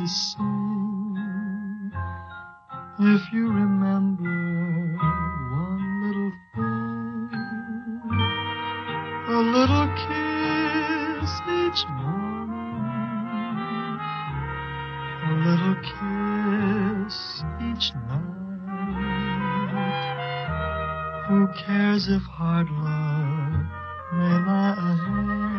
sing. If you remember one little thing, a little kiss each morning, a little kiss each night. Who cares if hard luck may lie ahead?